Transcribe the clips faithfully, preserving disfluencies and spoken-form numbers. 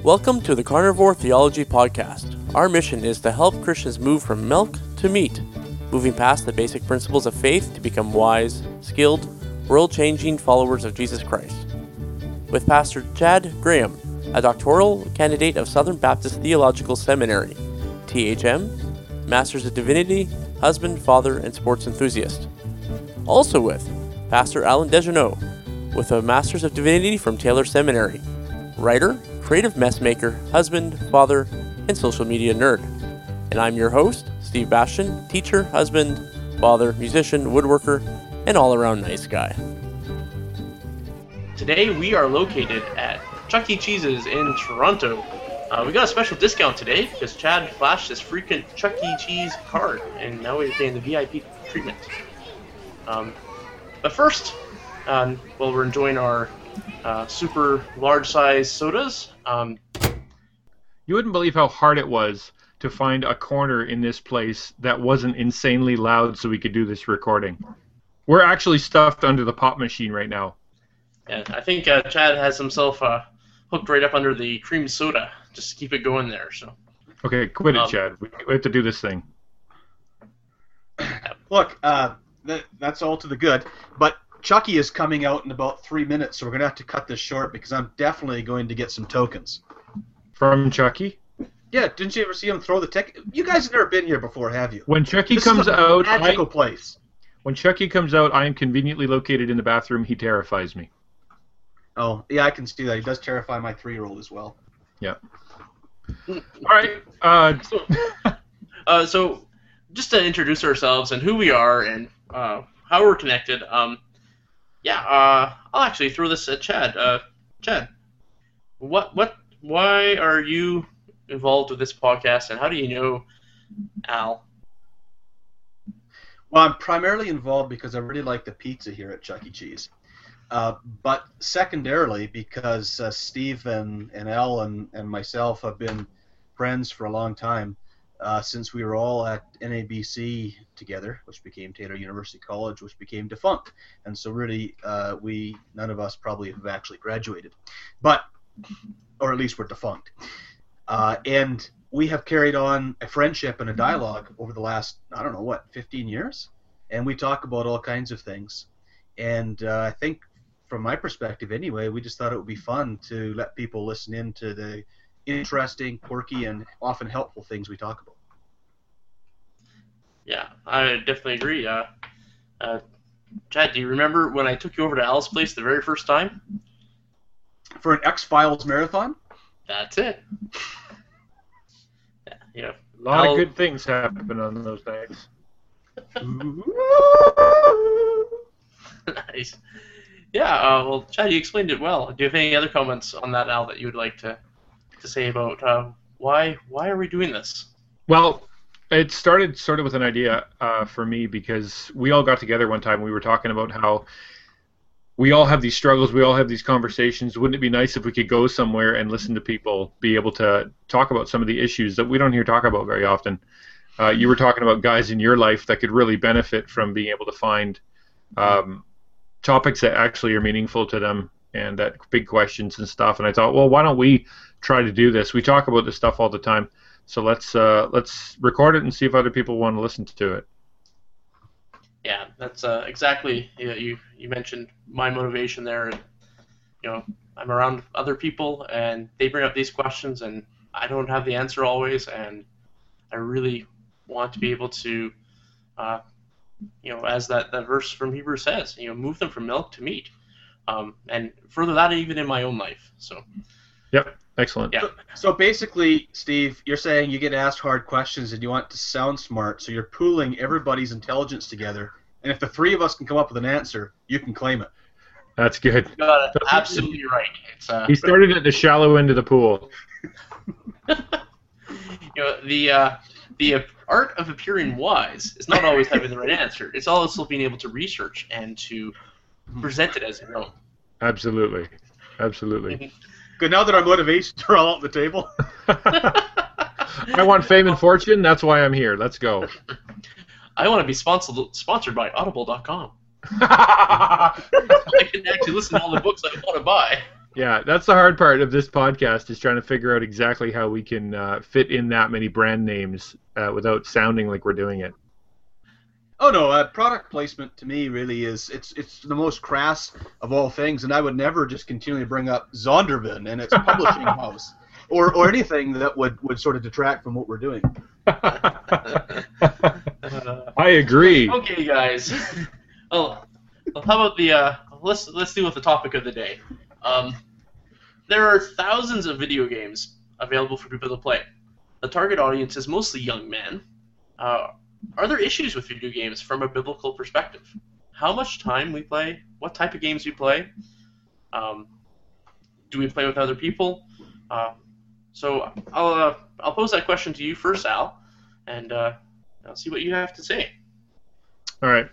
Welcome to the Carnivore Theology Podcast. Our mission is to help Christians move from milk to meat, moving past the basic principles of faith to become wise, skilled, world-changing followers of Jesus Christ. With Pastor Chad Graham, a doctoral candidate of Southern Baptist Theological Seminary, T H M, Masters of Divinity, husband, father, and sports enthusiast. Also with Pastor Alan Dejeneaux, with a Masters of Divinity from Taylor Seminary, writer, creative mess maker, husband, father, and social media nerd. And I'm your host, Steve Bastian, teacher, husband, father, musician, woodworker, and all-around nice guy. Today we are located at Chuck E. Cheese's in Toronto. Uh, we got a special discount today because Chad flashed his frequent Chuck E. Cheese card, and now we're getting the V I P treatment. Um, but first, um, well, we're enjoying our uh, super large-size sodas. Um, you wouldn't believe how hard it was to find a corner in this place that wasn't insanely loud so we could do this recording. We're actually stuffed under the pop machine right now. Yeah, I think uh, Chad has himself uh, hooked right up under the cream soda just to keep it going there. So. Okay, quit it, um, Chad. We, we have to do this thing. Look, uh, th- that's all to the good, but Chucky is coming out in about three minutes, so we're going to have to cut this short because I'm definitely going to get some tokens. From Chucky? Yeah, didn't you ever see him throw the ticket? You guys have never been here before, have you? When Chucky this comes is a out, magical I, place. When Chucky comes out, I am conveniently located in the bathroom. He terrifies me. Oh, yeah, I can see that. He does terrify my three-year-old as well. Yeah. All right. Uh, so, uh, so, just to introduce ourselves and who we are and uh, how we're connected, um, yeah, uh, I'll actually throw this at Chad. Uh, Chad, what, what, why are you involved with this podcast, and how do you know Al? Well, I'm primarily involved because I really like the pizza here at Chuck E. Cheese. Uh, but secondarily, because uh, Steve and, and Al and, and myself have been friends for a long time, uh, since we were all at N A B C together, which became Taylor University College, which became defunct. And so really, uh, we, none of us probably have actually graduated. But, or at least we're defunct. Uh, and we have carried on a friendship and a dialogue over the last, I don't know, what, fifteen years? And we talk about all kinds of things. And uh, I think, from my perspective anyway, we just thought it would be fun to let people listen in to the interesting, quirky, and often helpful things we talk about. Yeah, I definitely agree. Uh, uh, Chad, do you remember when I took you over to Al's place the very first time? For an X-Files marathon? That's it. Yeah, yeah. A lot Al... of good things happen on those nights. Nice. Yeah, uh, well, Chad, you explained it well. Do you have any other comments on that, Al, that you would like to, to say about uh, why why are we doing this? Well, it started sort of with an idea uh, for me because we all got together one time. We were talking about how we all have these struggles, we all have these conversations. Wouldn't it be nice if we could go somewhere and listen to people be able to talk about some of the issues that we don't hear talk about very often? Uh, you were talking about guys in your life that could really benefit from being able to find um, topics that actually are meaningful to them and that big questions and stuff. And I thought, well, why don't we try to do this? We talk about this stuff all the time, so let's uh, let's record it and see if other people want to listen to it. Yeah, that's uh, exactly. You, know, you you mentioned my motivation there. And, you know, I'm around other people and they bring up these questions, and I don't have the answer always, and I really want to be able to. Uh, You know, as that, that verse from Hebrews says, you know, move them from milk to meat, um, and further that even in my own life. So. Yep. Excellent. Yeah. So, so basically, Steve, you're saying you get asked hard questions and you want to sound smart, so you're pooling everybody's intelligence together, and if the three of us can come up with an answer, you can claim it. That's good. You got it. Absolutely right. It's, uh, he started at the shallow end of the pool. You know, the uh, the uh, art of appearing wise is not always having the right answer. It's also being able to research and to present it as your own. Absolutely. Absolutely. Good, now that our motivations are all out the table. I want fame and fortune, that's why I'm here. Let's go. I want to be sponsored sponsored by Audible dot com. I can actually listen to all the books I want to buy. Yeah, that's the hard part of this podcast is trying to figure out exactly how we can uh, fit in that many brand names uh, without sounding like we're doing it. Oh no, uh, product placement to me really is it's it's the most crass of all things, and I would never just continually bring up Zondervan and its publishing house or or anything that would, would sort of detract from what we're doing. I agree. Okay, guys. Oh, well, how about the uh, let's let's deal with the topic of the day. Um, there are thousands of video games available for people to play. The target audience is mostly young men. Uh, are there issues with video games from a biblical perspective? How much time we play? What type of games we play? Um, do we play with other people? Uh, so I'll uh, I'll pose that question to you first, Al, and uh, I'll see what you have to say. All right.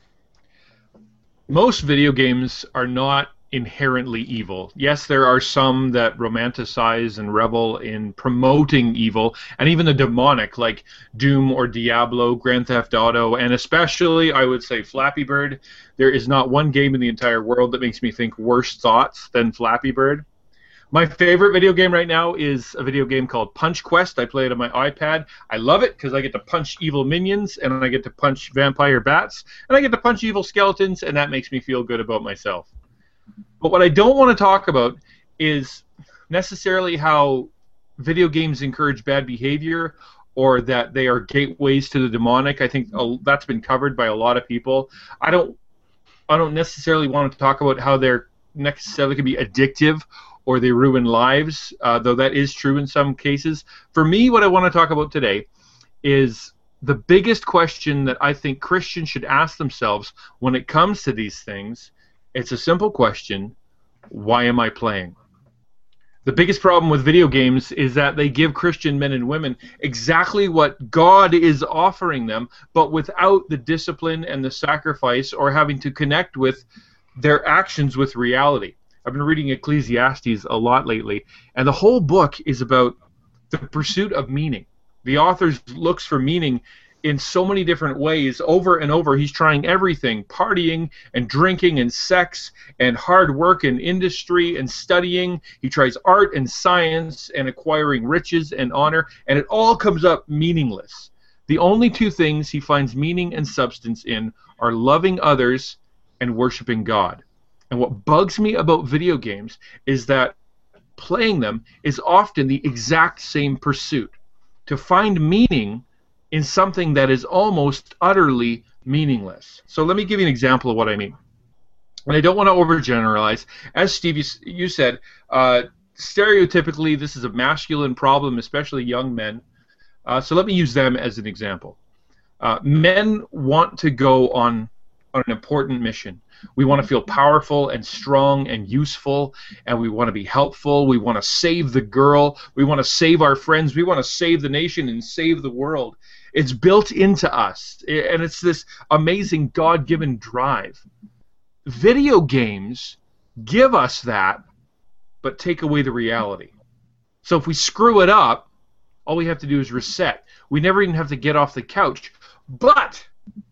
Most video games are not inherently evil. Yes, there are some that romanticize and revel in promoting evil, and even the demonic, like Doom or Diablo, Grand Theft Auto, and especially, I would say, Flappy Bird. There is not one game in the entire world that makes me think worse thoughts than Flappy Bird. My favorite video game right now is a video game called Punch Quest. I play it on my iPad. I love it because I get to punch evil minions, and I get to punch vampire bats, and I get to punch evil skeletons, and that makes me feel good about myself. But what I don't want to talk about is necessarily how video games encourage bad behavior or that they are gateways to the demonic. I think that's been covered by a lot of people. I don't I don't necessarily want to talk about how they're necessarily can be addictive or they ruin lives, uh, though that is true in some cases. For me, what I want to talk about today is the biggest question that I think Christians should ask themselves when it comes to these things. It's a simple question: why am I playing? The biggest problem with video games is that they give Christian men and women exactly what God is offering them, but without the discipline and the sacrifice or having to connect with their actions with reality. I've been reading Ecclesiastes a lot lately, and the whole book is about the pursuit of meaning. The author looks for meaning in so many different ways. Over and over, he's trying everything: partying and drinking and sex and hard work and industry and studying. He tries art and science and acquiring riches and honor, and it all comes up meaningless. The only two things he finds meaning and substance in are loving others and worshiping God. And what bugs me about video games is that playing them is often the exact same pursuit: to find meaning in something that is almost utterly meaningless. So let me give you an example of what I mean. And I don't want to overgeneralize. As Steve, you, you said, uh, stereotypically this is a masculine problem, especially young men. Uh, so let me use them as an example. Uh, men want to go on, on an important mission. We want to feel powerful and strong and useful, and we want to be helpful. We want to save the girl. We want to save our friends. We want to save the nation and save the world. It's built into us, and it's this amazing God-given drive. Video games give us that, but take away the reality. So if we screw it up, all we have to do is reset. We never even have to get off the couch. But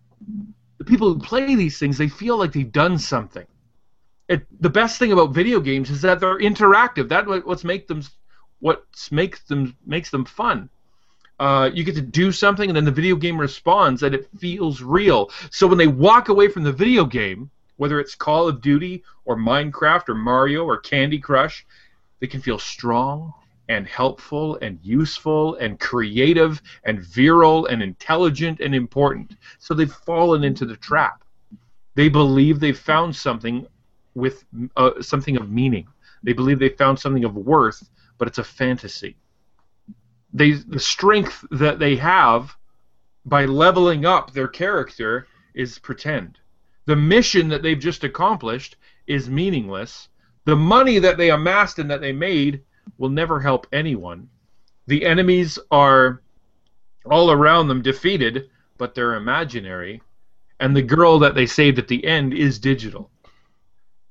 the people who play these things, they feel like they've done something. It, the best thing about video games is that they're interactive. That's what's make them, what makes them makes them fun. Uh, you get to do something, and then the video game responds, and it feels real. So when they walk away from the video game, whether it's Call of Duty or Minecraft or Mario or Candy Crush, they can feel strong and helpful and useful and creative and virile and intelligent and important. So they've fallen into the trap. They believe they've found something with uh, something of meaning. They believe they've found something of worth, but it's a fantasy. They, the strength that they have by leveling up their character is pretend. The mission that they've just accomplished is meaningless. The money that they amassed and that they made will never help anyone. The enemies are all around them defeated, but they're imaginary. And the girl that they saved at the end is digital.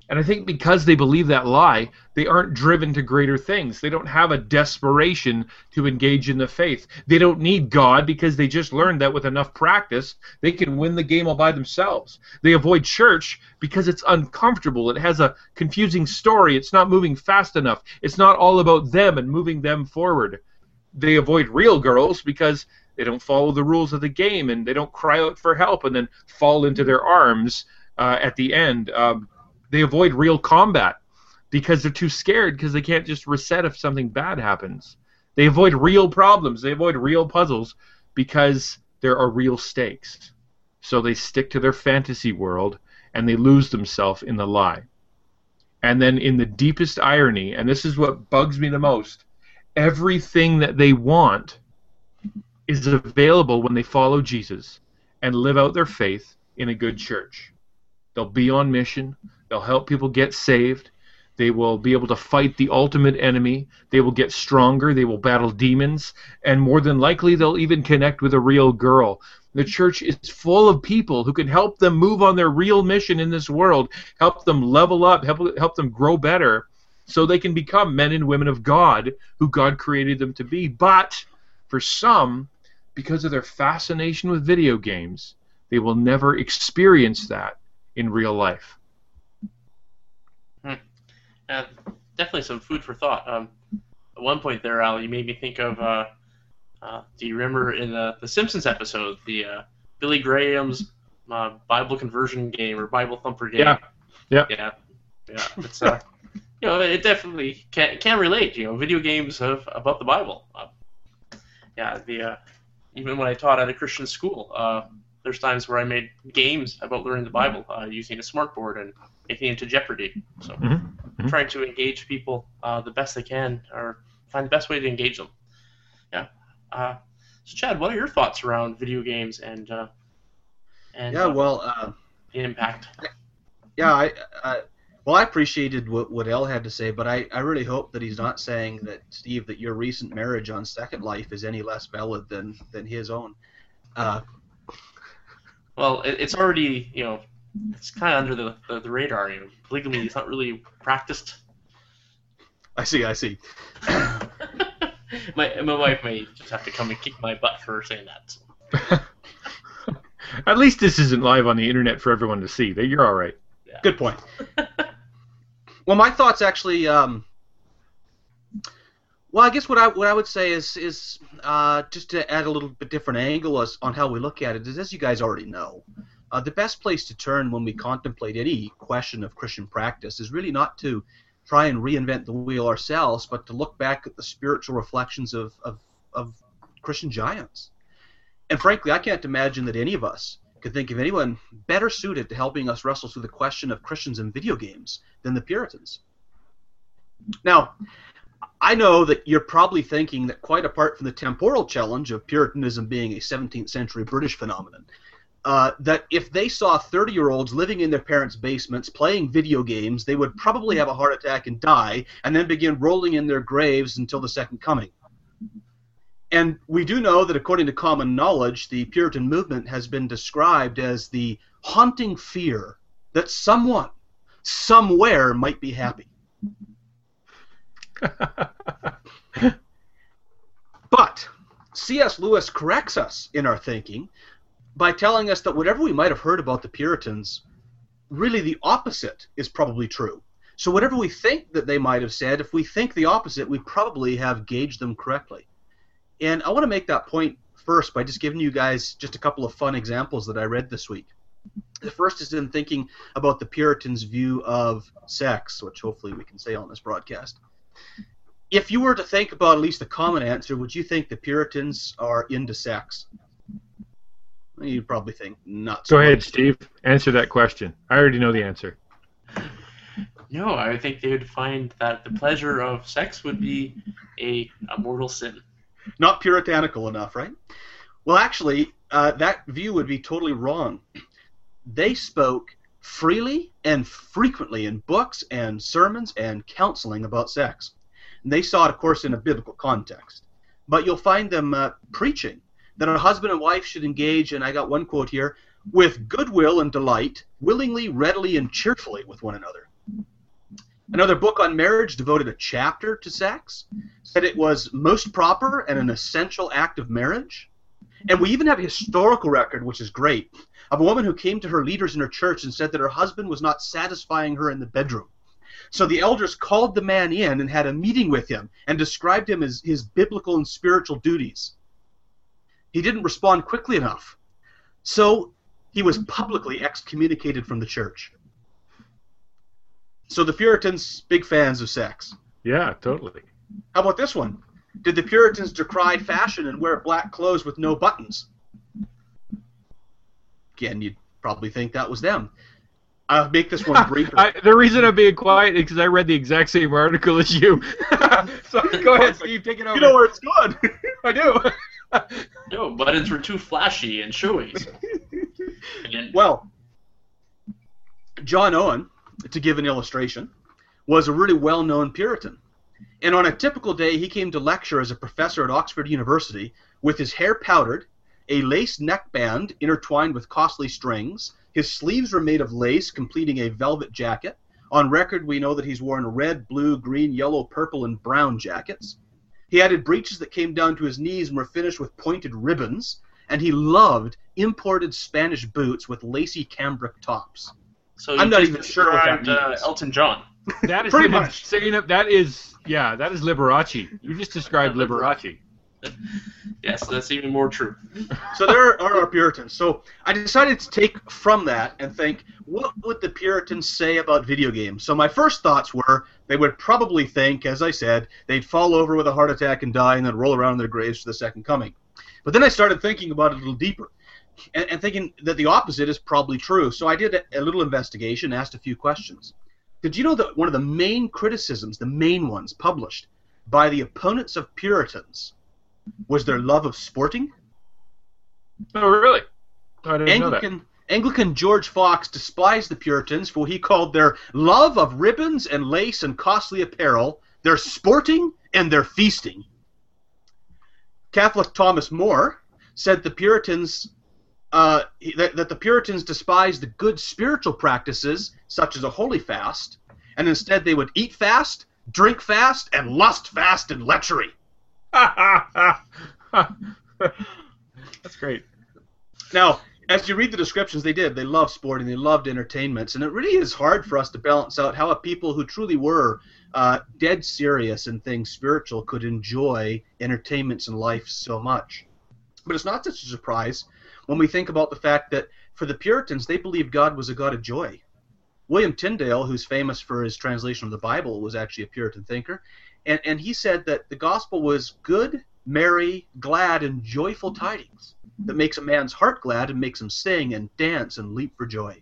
And I think because they believe that lie, they aren't driven to greater things. They don't have a desperation to engage in the faith. They don't need God because they just learned that with enough practice, they can win the game all by themselves. They avoid church because it's uncomfortable. It has a confusing story. It's not moving fast enough. It's not all about them and moving them forward. They avoid real girls because they don't follow the rules of the game and they don't cry out for help and then fall into their arms uh, at the end. Um, They avoid real combat because they're too scared because they can't just reset if something bad happens. They avoid real problems. They avoid real puzzles because there are real stakes. So they stick to their fantasy world and they lose themselves in the lie. And then in the deepest irony, and this is what bugs me the most, everything that they want is available when they follow Jesus and live out their faith in a good church. They'll be on mission. They'll help people get saved. They will be able to fight the ultimate enemy. They will get stronger. They will battle demons. And more than likely, they'll even connect with a real girl. The church is full of people who can help them move on their real mission in this world, help them level up, help, help them grow better, so they can become men and women of God who God created them to be. But for some, because of their fascination with video games, they will never experience that in real life. Uh, definitely some food for thought. Um, at one point there, Al, you made me think of, uh, uh, do you remember in the, the Simpsons episode, the uh, Billy Graham's uh, Bible conversion game or Bible thumper game? Yeah, yeah. Yeah, yeah. It's, uh, you know, it definitely can, can relate, you know, video games of, about the Bible. Uh, yeah, the uh, even when I taught at a Christian school, uh, there's times where I made games about learning the Bible uh, using a smartboard and making it into Jeopardy. So Mm-hmm. Mm-hmm. trying to engage people uh, the best they can, or find the best way to engage them. Yeah. Uh, so, Chad, what are your thoughts around video games and uh, and Yeah, uh, well, uh, the impact? yeah, I, I well, I appreciated what what El had to say, but I, I really hope that he's not saying that, Steve, that your recent marriage on Second Life is any less valid than than his own. Uh, Well, it, it's already, you know, it's kind of under the, the, the radar. You know, polygamy is not really practiced. I see, I see. my my wife may just have to come and kick my butt for saying that. So. At least this isn't live on the internet for everyone to see. You're all right. Yeah. Good point. Well, my thoughts actually. Um, well, I guess what I what I would say is is uh, just to add a little bit different angle as, on how we look at it is, as you guys already know, uh, the best place to turn when we contemplate any question of Christian practice is really not to try and reinvent the wheel ourselves, but to look back at the spiritual reflections of of, of Christian giants. And frankly, I can't imagine that any of us could think of anyone better suited to helping us wrestle through the question of Christians and video games than the Puritans. Now, I know that you're probably thinking that quite apart from the temporal challenge of Puritanism being a seventeenth century British phenomenon, uh, that if they saw thirty-year-olds living in their parents' basements playing video games, they would probably have a heart attack and die, and then begin rolling in their graves until the Second Coming. And we do know that according to common knowledge, the Puritan movement has been described as the haunting fear that someone, somewhere, might be happy. But C S Lewis corrects us in our thinking by telling us that whatever we might have heard about the Puritans, really the opposite is probably true. So whatever we think that they might have said, if we think the opposite, we probably have gauged them correctly. And I want to make that point first by just giving you guys just a couple of fun examples that I read this week. The first is in thinking about the Puritans' view of sex, which hopefully we can say on this broadcast. If you were to think about at least the common answer, would you think the Puritans are into sex? You'd probably think not. Go ahead, Steve. Answer that question. I already know the answer. No, I think they would find that the pleasure of sex would be a, a mortal sin. Not puritanical enough, right? Well, actually, uh, that view would be totally wrong. They spoke freely and frequently in books and sermons and counseling about sex. And they saw it, of course, in a biblical context. But you'll find them uh, preaching that a husband and wife should engage, and I got one quote here, with goodwill and delight, willingly, readily, and cheerfully with one another. Another book on marriage devoted a chapter to sex, said it was most proper and an essential act of marriage. And we even have a historical record, which is great, of a woman who came to her leaders in her church and said that her husband was not satisfying her in the bedroom. So the elders called the man in and had a meeting with him and described him as his biblical and spiritual duties. He didn't respond quickly enough. So he was publicly excommunicated from the church. So the Puritans, big fans of sex. Yeah, totally. How about this one? Did the Puritans decry fashion and wear black clothes with no buttons? Again, you'd probably think that was them. I'll make this one briefer. I, the reason I'm being quiet is because I read the exact same article as you. So go ahead, Steve, take it over. You know where it's going. I do. No, buttons were too flashy and showy. So. Again. Well, John Owen, to give an illustration, was a really well-known Puritan. And on a typical day, he came to lecture as a professor at Oxford University with his hair powdered, a lace neckband intertwined with costly strings. His sleeves were made of lace, completing a velvet jacket. On record, we know that he's worn red, blue, green, yellow, purple, and brown jackets. He added breeches that came down to his knees and were finished with pointed ribbons. And he loved imported Spanish boots with lacy cambric tops. So I'm not even sure what that uh, means. Elton John. That is Pretty an much. insane. That is, yeah, that is Liberace. You just described Liberace. Yes, that's even more true. So there are our Puritans. So I decided to take from that and think, what would the Puritans say about video games? So my first thoughts were they would probably think, as I said, they'd fall over with a heart attack and die and then roll around in their graves for the second coming. But then I started thinking about it a little deeper and, and thinking that the opposite is probably true. So I did a, a little investigation, asked a few questions. Did you know that one of the main criticisms, the main ones published by the opponents of Puritans, was their love of sporting? Oh, really? I didn't know that. Anglican, Anglican George Fox despised the Puritans for what he called their love of ribbons and lace and costly apparel, their sporting, and their feasting. Catholic Thomas More said the Puritans uh, that, that the Puritans despised the good spiritual practices, such as a holy fast, and instead they would eat fast, drink fast, and lust fast in lechery. That's great. Now, as you read the descriptions, they did. They loved sporting. They loved entertainments. And it really is hard for us to balance out how a people who truly were uh, dead serious in things spiritual could enjoy entertainments in life so much. But it's not such a surprise when we think about the fact that for the Puritans, they believed God was a God of joy. William Tyndale, who's famous for his translation of the Bible, was actually a Puritan thinker. And, and he said that the gospel was good, merry, glad, and joyful tidings that makes a man's heart glad and makes him sing and dance and leap for joy.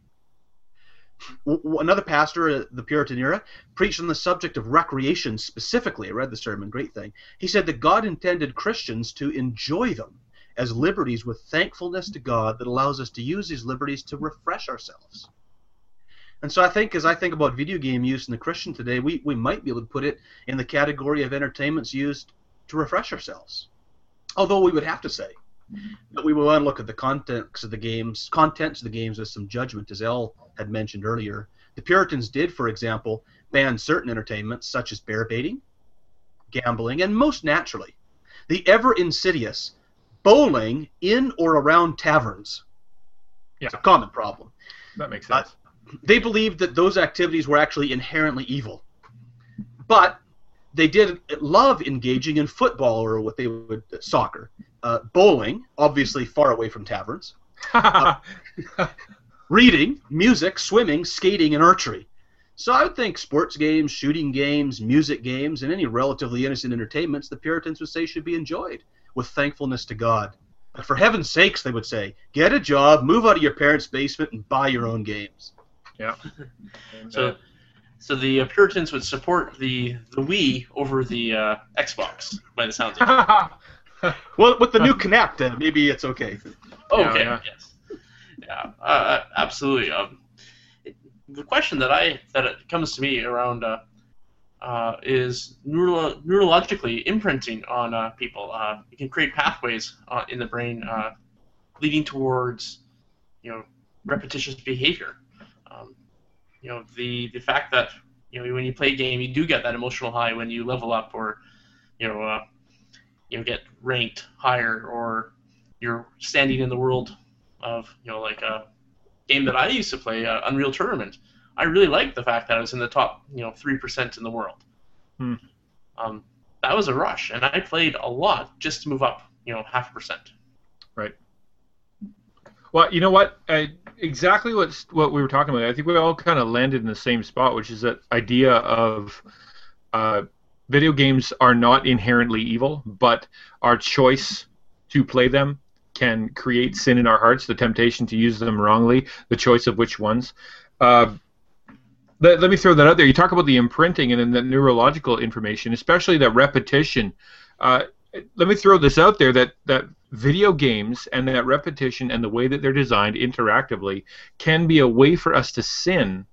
W- another pastor at the Puritan era preached on the subject of recreation specifically. I read the sermon, great thing. He said that God intended Christians to enjoy them as liberties with thankfulness to God that allows us to use these liberties to refresh ourselves. And so I think, as I think about video game use in the Christian today, we, we might be able to put it in the category of entertainments used to refresh ourselves. Although we would have to say that we would want to look at the contents of the games, contents of the games with some judgment, as Elle had mentioned earlier. The Puritans did, for example, ban certain entertainments such as bear baiting, gambling, and most naturally, the ever insidious bowling in or around taverns. Yeah. It's a common problem. That makes sense. Uh, they believed that those activities were actually inherently evil. But they did love engaging in football, or what they would uh, soccer, uh, bowling, obviously far away from taverns, uh, reading, music, swimming, skating, and archery. So I would think sports games, shooting games, music games, and any relatively innocent entertainments the Puritans would say should be enjoyed with thankfulness to God. But for heaven's sakes, they would say, get a job, move out of your parents' basement, and buy your own games. Yeah. So, so the uh, Puritans would support the the Wii over the uh, Xbox, by the sounds of it. Well, with the new Kinect, uh, maybe it's okay. Okay. Yeah, yeah. Yes. Yeah. Uh, absolutely. Um, it, the question that I that it comes to me around uh, uh, is neuro- neurologically imprinting on uh, people. Uh, it can create pathways uh, in the brain uh, leading towards, you know, repetitious behavior. Um, you know, the the fact that you know, when you play a game, you do get that emotional high when you level up or, you know, uh, you know, get ranked higher, or you're standing in the world of, you know, like a game that I used to play, uh, Unreal Tournament. I really liked the fact that I was in the top, you know, three percent in the world. Hmm. Um, that was a rush, and I played a lot just to move up, you know, half a percent. Right. Well, you know what? I, exactly what's, what we were talking about. I think we all kind of landed in the same spot, which is that idea of uh, video games are not inherently evil, but our choice to play them can create sin in our hearts, the temptation to use them wrongly, the choice of which ones. Uh, let, let me throw that out there. You talk about the imprinting and then the neurological information, especially the repetition. Uh, let me throw this out there, that, that video games and that repetition and the way that they're designed interactively can be a way for us to sin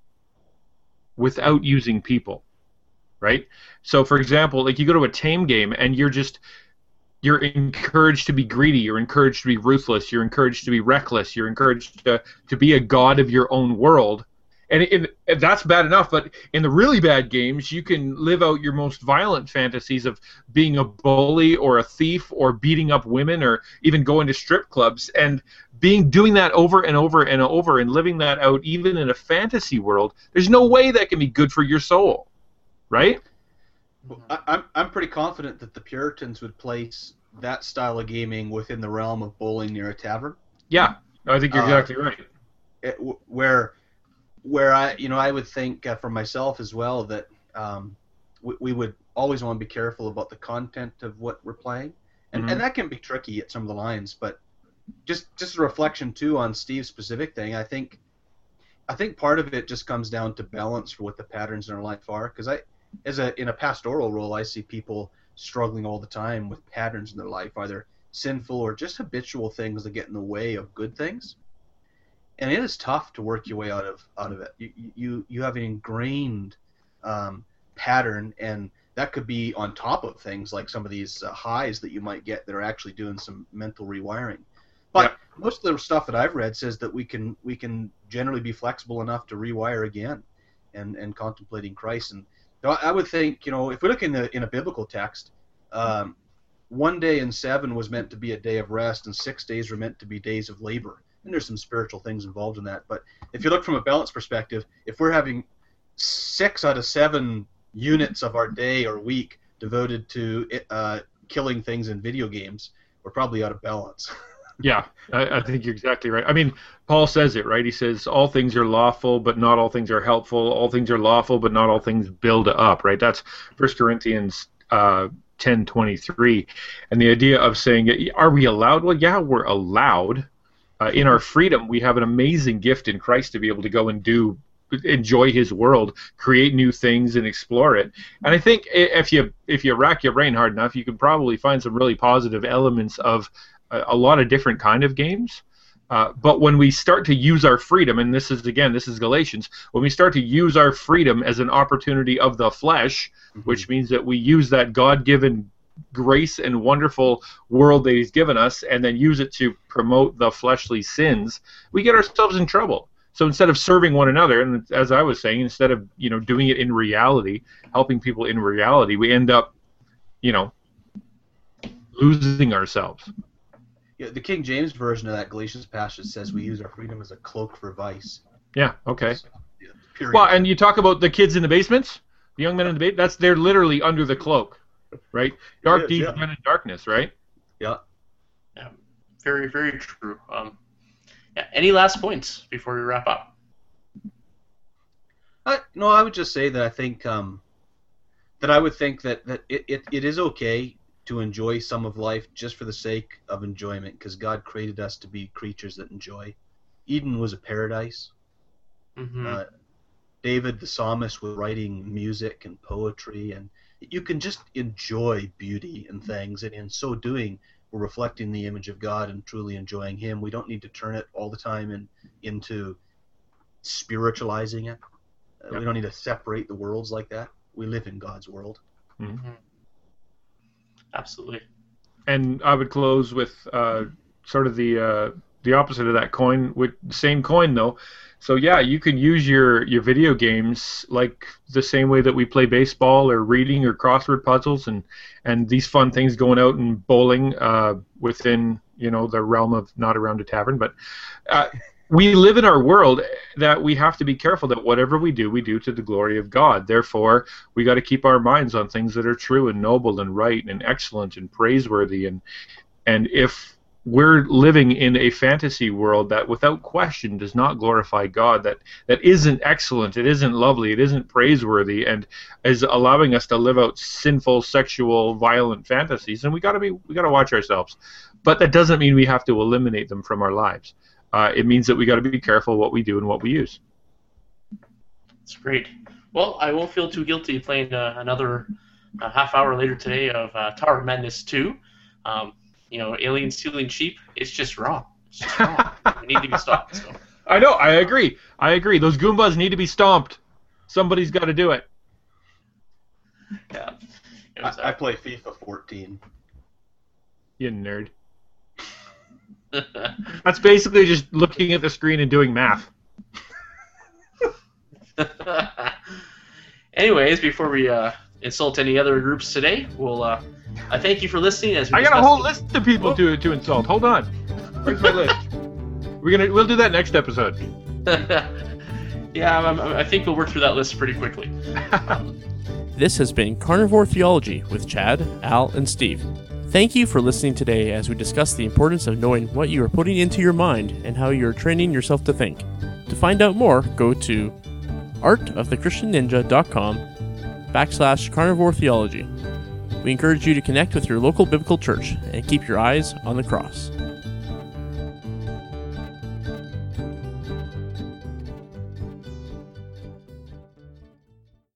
without using people, right? So, for example, like you go to a tame game and you're just you're encouraged to be greedy, you're encouraged to be ruthless, you're encouraged to be reckless, you're encouraged to, to be a god of your own world. And, in, and that's bad enough, but in the really bad games, you can live out your most violent fantasies of being a bully or a thief or beating up women or even going to strip clubs. And being doing that over and over and over and living that out even in a fantasy world, there's no way that can be good for your soul, right? Well, I, I'm I'm pretty confident that the Puritans would place that style of gaming within the realm of bowling near a tavern. Yeah, I think you're Uh, exactly right. It, where where I you know I would think uh, for myself as well that um, we, we would always want to be careful about the content of what we're playing, and Mhm. and that can be tricky at some of the lines. But just just a reflection too on Steve's specific thing, I think I think part of it just comes down to balance for what the patterns in our life are. Because I, as a in a pastoral role, I see people struggling all the time with patterns in their life, either sinful or just habitual things that get in the way of good things. And it is tough to work your way out of out of it. You you you have an ingrained um, pattern, and that could be on top of things like some of these uh, highs that you might get that are actually doing some mental rewiring. But Yeah. most of the stuff that I've read says that we can we can generally be flexible enough to rewire again, and, and contemplating Christ. And so I would think, you know, if we look in the in a biblical text, um, one day in seven was meant to be a day of rest, and six days were meant to be days of labor. And there's some spiritual things involved in that. But if you look from a balance perspective, if we're having six out of seven units of our day or week devoted to uh, killing things in video games, we're probably out of balance. Yeah, I, I think you're exactly right. I mean, Paul says it, right? He says, all things are lawful, but not all things are helpful. All things are lawful, but not all things build up, right? That's First Corinthians uh, ten twenty-three. And the idea of saying, are we allowed? Well, yeah, we're allowed. Uh, in our freedom, we have an amazing gift in Christ to be able to go and do, enjoy His world, create new things, and explore it. And I think if you if you rack your brain hard enough, you can probably find some really positive elements of a, a lot of different kind of games. Uh, but when we start to use our freedom, and this is again, this is Galatians, when we start to use our freedom as an opportunity of the flesh, mm-hmm. which means that we use that God-given grace and wonderful world that He's given us, and then use it to promote the fleshly sins, we get ourselves in trouble. So instead of serving one another, and as I was saying, instead of you know doing it in reality, helping people in reality, we end up, you know, losing ourselves. Yeah, the King James version of that Galatians passage says we use our freedom as a cloak for vice. Yeah. Okay. So, yeah, period. Well, and you talk about the kids in the basements, the young men in the basement. That's they're literally under the cloak, right? Dark is, deeds yeah. done in darkness, right? Yeah. Yeah, very, very true. Um, yeah. Any last points before we wrap up? I, no, I would just say that I think um, that I would think that, that it, it, it is okay to enjoy some of life just for the sake of enjoyment, because God created us to be creatures that enjoy. Eden was a paradise. Mm-hmm. Uh, David the psalmist was writing music and poetry, and you can just enjoy beauty and things, and in so doing, we're reflecting the image of God and truly enjoying Him. We don't need to turn it all the time in, into spiritualizing it. Uh, Yep. We don't need to separate the worlds like that. We live in God's world. Mm-hmm. Absolutely. And I would close with uh, sort of the uh, the opposite of that coin, with same coin though. So yeah, you can use your, your video games like the same way that we play baseball or reading or crossword puzzles and, and these fun things, going out and bowling uh, within, you know, the realm of not around a tavern. But uh, we live in our world that we have to be careful that whatever we do, we do to the glory of God. Therefore, we got to keep our minds on things that are true and noble and right and excellent and praiseworthy. And and if we're living in a fantasy world that without question does not glorify God, that that isn't excellent, it isn't lovely, it isn't praiseworthy, and is allowing us to live out sinful, sexual, violent fantasies, and we got to be we got to watch ourselves. But that doesn't mean we have to eliminate them from our lives. Uh, it means that we got to be careful what we do and what we use. That's great. Well, I won't feel too guilty playing uh, another uh, half hour later today of uh, Tower of Madness two. Um, You know, aliens stealing sheep, it's just wrong. It's just wrong. We need to be stopped. So. I know, I agree. I agree. Those Goombas need to be stomped. Somebody's got to do it. Yeah. It was, I, uh, I play FIFA fourteen. You nerd. That's basically just looking at the screen and doing math. Anyways, before we uh, insult any other groups today, we'll... Uh, I thank you for listening. As we I got a whole list of people to to insult. Hold on. Where's my list? We're gonna we'll do that next episode. Yeah, I, I think we'll work through that list pretty quickly. This has been Carnivore Theology with Chad, Al, and Steve. Thank you for listening today as we discuss the importance of knowing what you are putting into your mind and how you are training yourself to think. To find out more, go to artofthechristianninja.com backslash carnivore theology. We encourage you to connect with your local biblical church and keep your eyes on the cross.